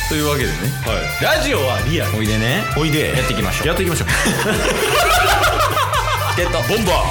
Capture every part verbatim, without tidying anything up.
というわけでね、 はい、ラジオはリアル。 おいでね、 おいでやっていきましょう。 やっていきましょうゲットボンバ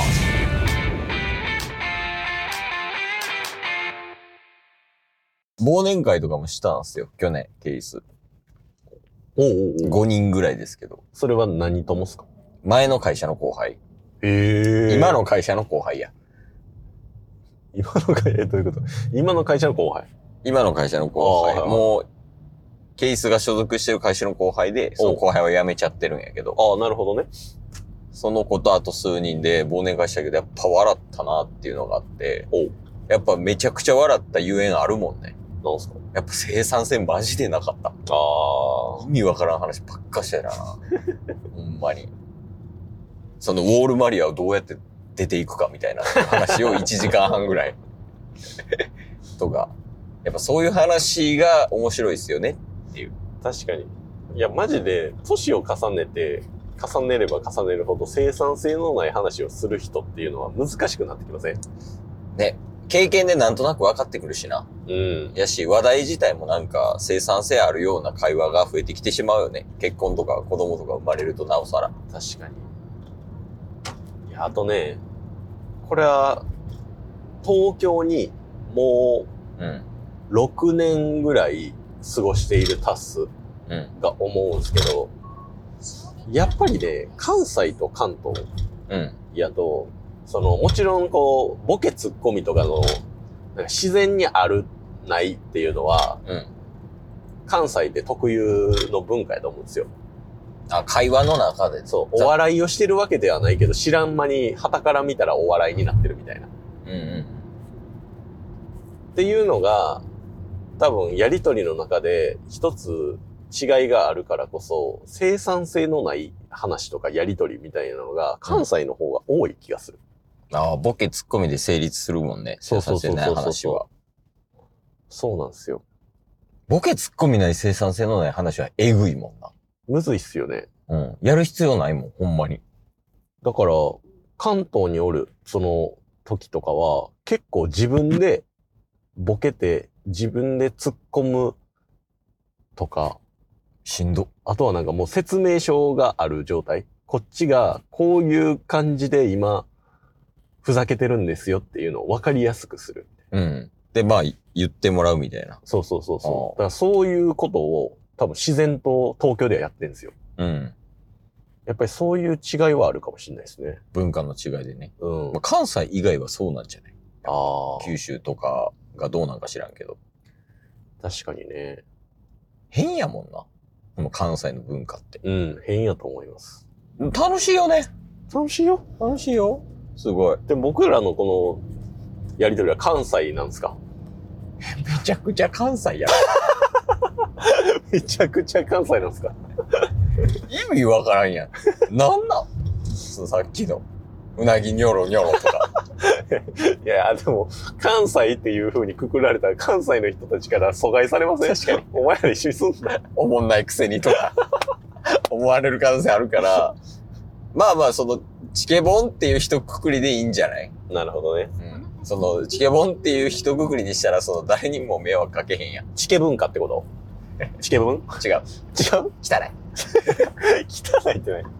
ー。忘年会とかもしたんすよ、去年、ケース。 おうおうおう。 ごにんぐらいですけど。 それは何ともっすか？ 前の会社の後輩。 へー。 今の会社の後輩や。 今の会社、どういうこと？今の会社の後輩。 今の会社の後輩。 あーもう、ケースが所属してる会社の後輩で、その後輩は辞めちゃってるんやけど。 ああ、なるほどね。 その子とあと数人で忘年会したけど、やっぱ笑ったなっていうのがあって。 おう。 やっぱめちゃくちゃ笑ったゆえんあるもんね。 なんすか？ やっぱ生産性マジでなかった。 ああ。 意味わからん話ばっかしてたな。ほんまに。そのウォールマリアをどうやって出ていくかみたいな話をいちじかんはんぐらい。とか。やっぱそういう話が面白いですよねっていう。 確かに。いや、マジで、年を重ねて、重ねれば重ねるほど生産性のない話をする人っていうのは難しくなってきません？ ね。経験でなんとなく分かってくるしな。 うん。 やし、話題自体もなんか生産性あるような会話が増えてきてしまうよね。結婚とか子供とか生まれるとなおさら。 確かに。いや、あとね、これは、東京にもうん。 うろくねんぐらい過ごしているタスうん。 が思うんですけど、やっぱりね、関西と関東うん。 やと、その、もちろんこう、ボケツッコミとかの、なんか自然にある、ないっていうのは、 うん。 関西で特有の文化やと思うんですよ。 あ、会話の中で。 そう、お笑いをしてるわけではないけど、知らん間に旗から見たらお笑いになってるみたいな。っうんうん。 ていうのが、多分やりとりの中で一つ違いがあるからこそ、生産性のない話とかやりとりみたいなのが関西の方が多い気がする。 ああ、ボケツッコミで成立するもんね。 そうそうそうそう生産性ない話は。 そうなんですよ。 ボケツッコミない生産性のない話はえぐいもんな。 むずいっすよね。 うん。やる必要ないもん、ほんまに。 だから、関東におるその時とかは、結構自分でボケて、自分で突っ込むとか、 しんど。 あとはなんかもう説明書がある状態。こっちがこういう感じで今、ふざけてるんですよっていうのを分かりやすくする。 うん。で、まあ、言ってもらうみたいな。 そうそうそうそう。 ああだからそういうことを多分自然と東京ではやってるんですよ。 うん。 やっぱりそういう違いはあるかもしれないですね。 文化の違いでね。 うん。 まあ、関西以外はそうなんじゃない？ ああ。 九州とかがどうなんか知らんけど。 確かにね。 変やもんな。この関西の文化って。 うん。変やと思います。 楽しいよね。 楽しいよ。 楽しいよ。すごい。 でも僕らのこのやりとりは関西なんですか？ めちゃくちゃ関西や。 めちゃくちゃ関西なんですか？ 意味わからんやん。なんなんそうさっきの、うなぎニョロニョロとか。 いや、でも、関西っていう風にくくられたら関西の人たちから阻害されません？ 確かに。 お前ら一緒にすんな。 おもんないくせにとか、思われる可能性あるから、まあまあ、その、チケボンっていう一括りでいいんじゃない？ なるほどね。 うん。その、チケボンっていう一括りにしたら、その、誰にも迷惑かけへんやん。 チケ文化ってこと？チケ文？ 違う。 違う？ 汚い。 汚いってない。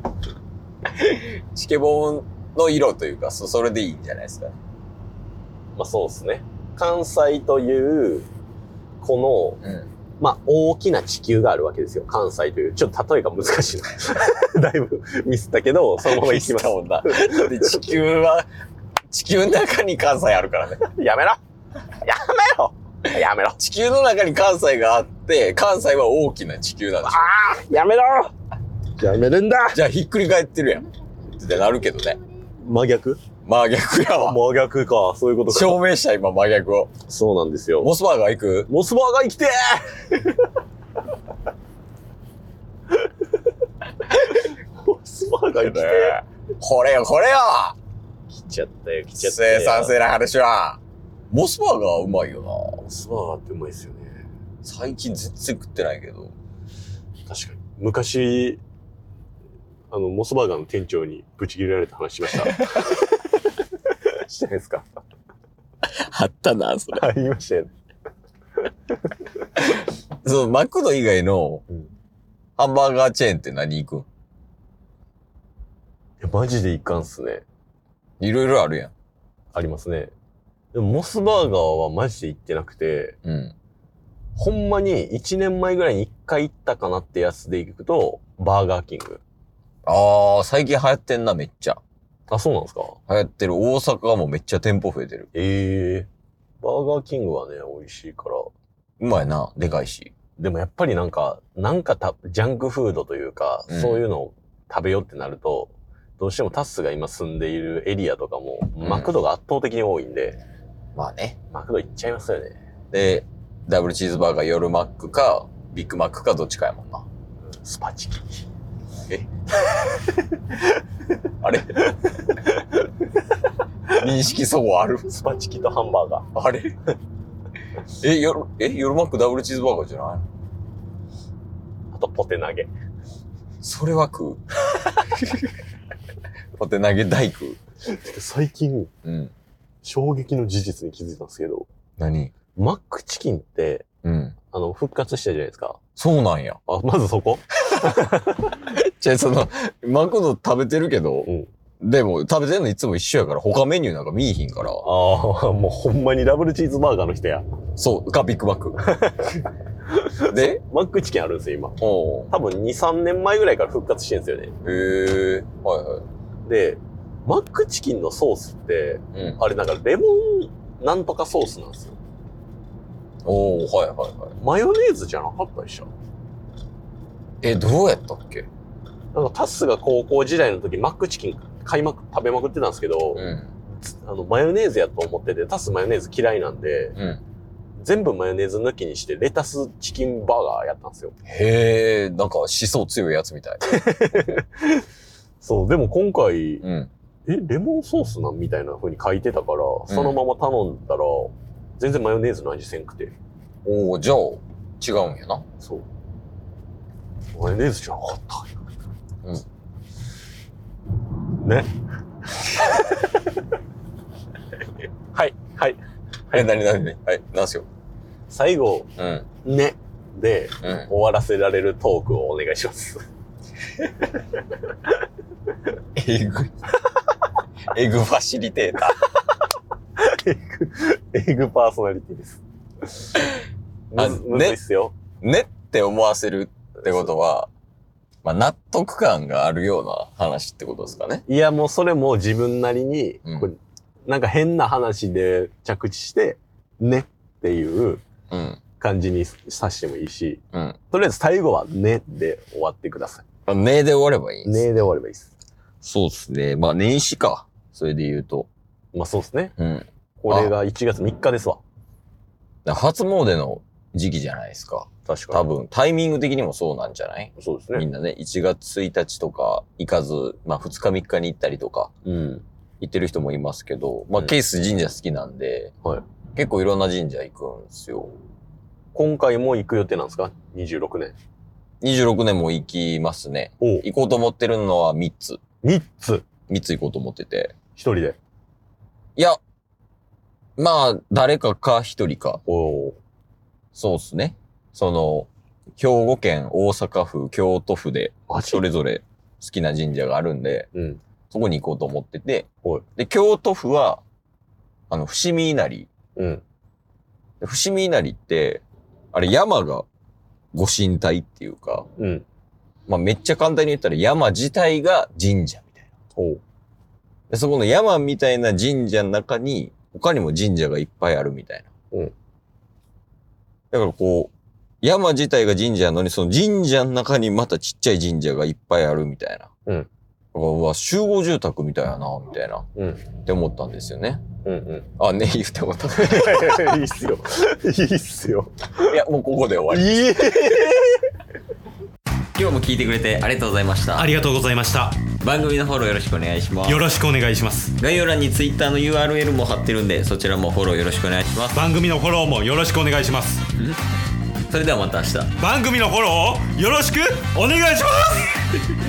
チケボンの色というか、そ、それでいいんじゃないですか。 まあそうですね。関西という、この、 うん。 まあ大きな地球があるわけですよ。関西という。ちょっと例えが難しいな。だいぶミスったけど、そのまま行きます。 もんな。で、地球は、地球の中に関西あるからね。 やめろやめろやめろ地球の中に関西があって、関西は大きな地球なんでしょ。 ああやめろやめるんだじゃあひっくり返ってるやん。ってなるけどね。 真逆？ 真逆やわ。 真逆か。そういうことか。 証明した今真逆を。 そうなんですよ。 モスバーガー行く？ モスバーガー生きてーモスバーガー生きてこれよ、これよー来ちゃったよ、来ちゃったよ。 生産性な話は。モスバーガーはうまいよモスバーガーってうまいですよね。 な。最近全然食ってないけど。 確かに。昔、あの、モスバーガーの店長にブチ切れられた話しました。してないですか？ あったな、それ。 あ、言いましたよね。 そのマクド以外のうん、 ハンバーガーチェーンって何行くん？ いやマジでいかんっすね。 いろいろあるやん。 ありますね。でもモスバーガーはマジで行ってなくて、 うん。 ほんまにいちねんまえぐらいにいっかい行ったかなってやつで行くと、バーガーキング。 ああ、最近流行ってんな、めっちゃ。 あ、そうなんですか？ 流行ってる。大阪もめっちゃ店舗増えてる。 ええー。バーガーキングはね、美味しいから。 うまいな、でかいし。 でもやっぱりなんか、なんかた、ジャンクフードというか、 うんそういうのを食べようってなると、どうしてもタスが今住んでいるエリアとかも、 んマクドが圧倒的に多いんで、 まあね。 マクド行っちゃいますよね。 で、ダブルチーズバーガー夜マックか、ビッグマックかどっちかやもんな。 スパチキ。 えあれ認識相互ある？ スパチキとハンバーガー。 あれえ、夜、え、夜マックダブルチーズバーガーじゃないの？ あとポテ投げ。 それは食う。ポテ投げ大食う。 最近、 うん。 衝撃の事実に気づいたんですけど、 何？ マックチキンって、 うん。 あの、復活したじゃないですか。 そうなんや。 あ、まずそこじゃあその、マクド食べてるけど、 うん。 でも食べてるのいつも一緒やから、他メニューなんか見えひんから。 ああ、もうほんまにダブルチーズバーガーの人や。 そう、か、ビッグマック。で、 マックチキンあるんですよ、今。 おー。 多分に、さんねんまえぐらいから復活してるんですよね。 へえ、はいはで、マックチキンのソースって、 い。うん。 あれなんかレモンなんとかソースなんですよ。 おー、はいはいはい。 マヨネーズじゃなかったでしょ。 え、どうやったっけ？ なんかタスが高校時代の時マックチキン買いまく、食べまくってたんですけど、 うん。 あの、マヨネーズやと思ってて、タスマヨネーズ嫌いなんで、 うん。 全部マヨネーズ抜きにしてレタスチキンバーガーやったんですよ。 へえ、なんか思想強いやつみたい。 そう、でも今回、 うん。 え、レモンソースなんみたいな風に書いてたから、そのまま頼んだら、全然マヨネーズの味せんくて。 おー、じゃあ、違うんやな。 そう。マヨネーズじゃなかった。 うん。 ね。はい、はい。 え、なになになにはい、なんすよ。 最後、 うん。 ね。で、 うん。 終わらせられるトークをお願いします。 エグ。エグファシリテータエグ、エグパーソナリティです。むあず、むずいっすよ。 ー。ねって思わせるってことは、まあ、納得感があるような話ってことですかね。 いや、もうそれも自分なりに、 うんこれなんか変な話で着地して、ねっていううん。 感じにさしてもいいし、 うん。 とりあえず最後はねで終わってくださあねで終わればいいんい。 です。 ねで終わればいいです。 そうですね。まあ、年始か。それで言うと。 まあそうですね。 うん。 これがいちがつみっかですわ。 だから初詣の時期じゃないですか。 確かに。 多分、タイミング的にもそうなんじゃない？ そうですね。 みんなね、いちがつついたちとか行かず、まあふつかみっかに行ったりとか、 うん。 行ってる人もいますけど、まあうんケース神社好きなんで、 はい。 結構いろんな神社行くんですよ。 今回も行く予定なんですか ?にじゅうろくねん。 にじゅうろくねんも行きますね。 お行こうと思ってるのはみっつ。 みっつ。 みっつ行こうと思ってて。 一人で。 いや、まあ、誰かか一人か。 おー。 そうっすね。その、兵庫県、大阪府、京都府で、 マジそれぞれ好きな神社があるんで、 うん。 そこに行こうと思ってて、 はい。 で、京都府は、あの、伏見稲荷。 うん。 で伏見稲荷って、あれ山がご神体っていうか、 うん。 まあめっちゃ簡単に言ったら山自体が神社みたいな。 おう。 で、そこの山みたいな神社の中に、他にも神社がいっぱいあるみたいな。 うん。 だからこう、山自体が神社なのに、その神社の中にまたちっちゃい神社がいっぱいあるみたいな。 うん。 だからうわ、集合住宅みたいやな、みたいな。 うん。 って思ったんですよね。 うんうん。 あ、ね、言って思った。 いいっすよ。いいっすよ。 いや、もうここで終わり。 いえ今日も聞いてくれてありがとうございましたあ。りがとうございました。 番組のフォローよろしくお願いします。 よろしくお願いします。 概要欄に Twitter の ユーアールエル も貼ってるんで、そちらもフォローよろしくお願いします。 番組のフォローもよろしくお願いします。 それではまた明日。 番組のフォローをよろしくお願いします。